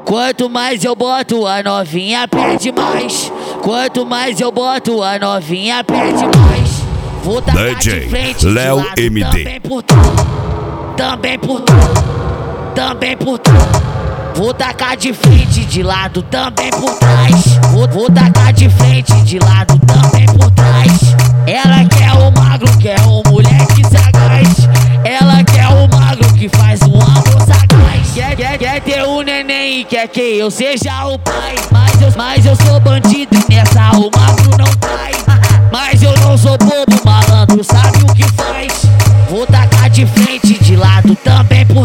Quanto mais eu boto, a novinha pede mais. Quanto mais eu boto, a novinha pede mais. Vou tacar DJ de frente, Léo de lado, MD. também por trás, também por trás, também por trás. Vou tacar de frente, de lado, também por trás. Vou tacar de frente, de lado, também por trás. Ela quer o magro, quer o moleque sagaz. Ela quer o magro que faz um amor sagaz. Quer ter um neném e quer que eu seja o pai. Mas eu sou bandido e nessa o magro não cai. Mas eu não sou bobo, malandro, sabe o que faz? Vou tacar de frente, de lado, também por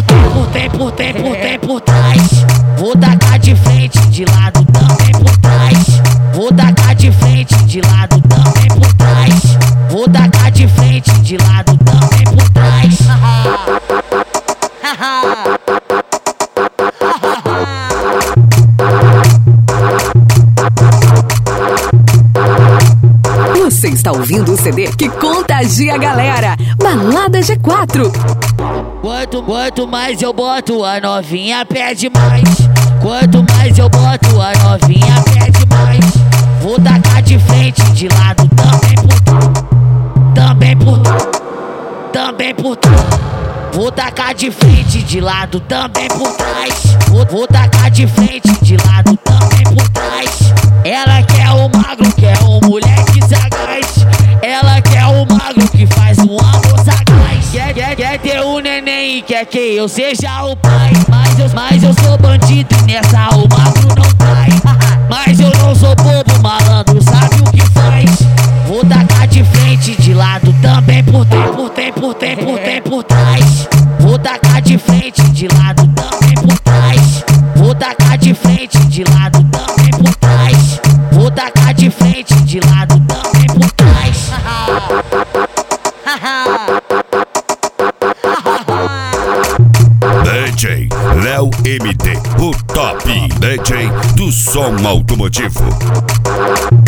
trás. Vou tacar de frente, de lado, também por trás. Vou tacar de frente, de lado, também por trás. Vou tacar de frente, de lado, também por trás. Você está ouvindo o CD que contagia a galera. Balada G4. Quanto mais eu boto, a novinha pede mais. Quanto mais eu boto, a novinha pede mais. Vou tacar de frente, de lado, também por trás. Vou tacar de frente, de lado, também por trás. Vou tacar de frente, de lado, também por trás. Ela quer o magro, quer o moleque sagaz. Ela quer o magro que faz um amor sagaz. Quer ter um neném e quer que eu seja o pai. Mas eu sou bandido e nessa o magro não cai. Mas eu não sou bobo, malandro, sabe o que faz? Vou tacar de frente, de lado, também por trás. Vou tacar de frente, de lado, também por trás. Vou tacar de frente, de lado, também por trás. Vou tacar de frente, de lado, também por trás. DJ Léo MD, o top DJ do som automotivo.